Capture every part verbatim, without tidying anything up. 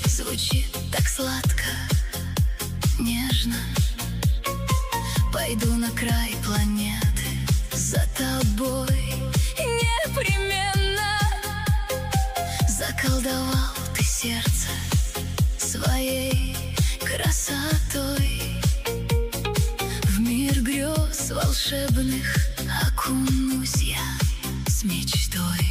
звучит так сладко, нежно. Пойду на край планеты за тобой непременно. Заколдовал ты сердце своей красотой. В мир грез волшебных окунусь я с мечтой.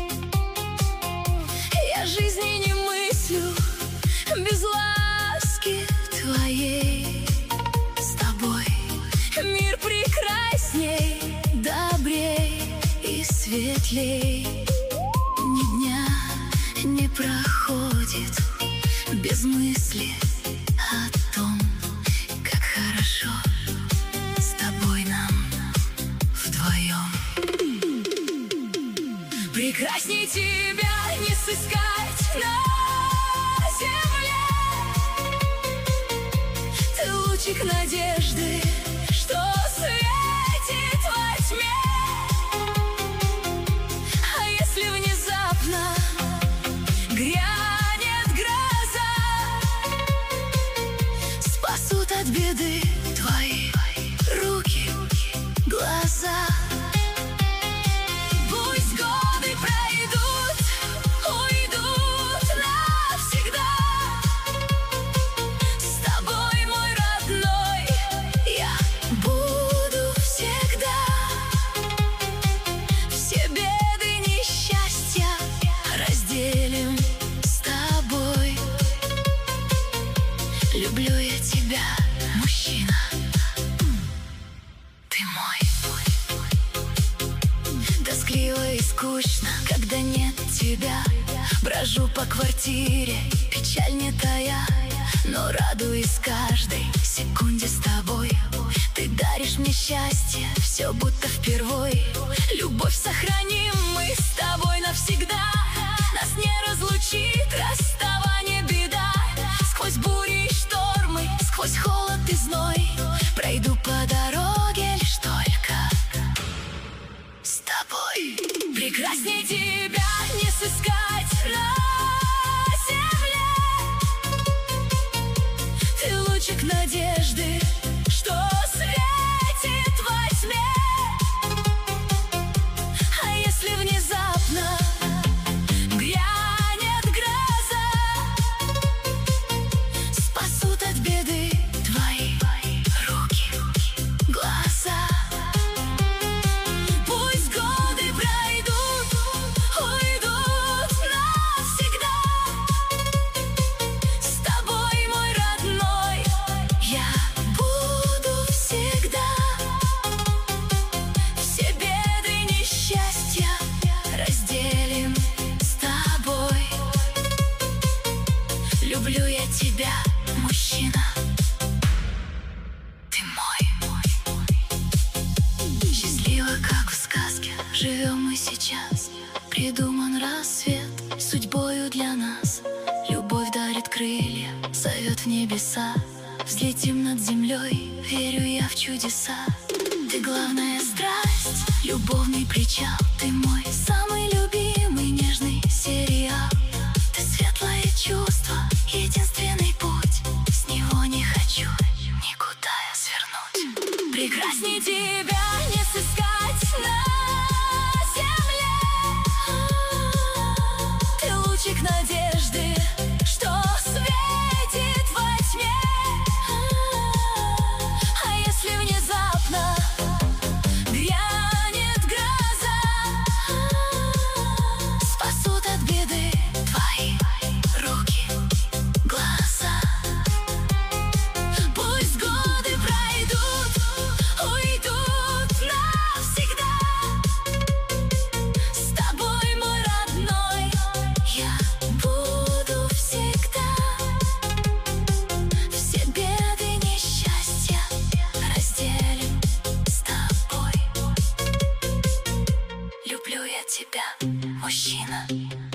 Я жизни не мыслю без ласки твоей. С тобой мир прекрасней, добрей и светлей. Ни дня не проходит без мысли о том, как хорошо с тобой нам вдвоем. Прекрасней тебя не сыскать на земле. Ты лучик надежды, что светит во тьме. А если внезапно грянет гроза, спасут от беды твои руки, глаза. Пусть годы пройдут, уйдут навсегда. С тобой, мой родной, я буду всегда. Все беды, несчастья разделим с тобой. Люблю я тебя, мужчина, ты мой. Тоскливо и скучно, когда нет тебя. Брожу по квартире, печаль не тая, но радуюсь каждой секунде с тобой. Ты даришь мне счастье, все будто впервой. Любовь сохраним мы с тобой навсегда. Нас не разлучит расставание, беда. Сквозь бури и штормы, сквозь холод и зной пройду по дороге лишь только с тобой. Прекрасней тебя не сыскать на земле. Ты лучик надежды, что светит во тьме. А если внезапно грянет гроза, спасут от беды твои руки, глаза. Пусть годы пройдут, уйдут навсегда. С тобой, мой родной, я буду всегда. Все беды, несчастья разделим с тобой. Люблю я тебя, мужчина, ты мой. Счастливо, как в сказке, живем мы сейчас. Придуман рассвет судьбою для нас. Любовь дарит крылья, зовет в небеса. Взлетим над землей, верю я в чудеса. Ты главная страсть, любовный причал. Ты мой самый любимый нежный сериал. Ты светлое чувство, единственный путь. С него не хочу никуда я свернуть. Прекрасней тебя не сыскать на земле. Ты лучик надежды, что светит во тьме. А если внезапно грянет гроза, спасут от беды твои руки, глаза. Пусть годы пройдут, уйдут навсегда. С тобой, мой родной, я буду всегда. Все беды, несчастья разделим с тобой. Люблю я тебя, мужчина.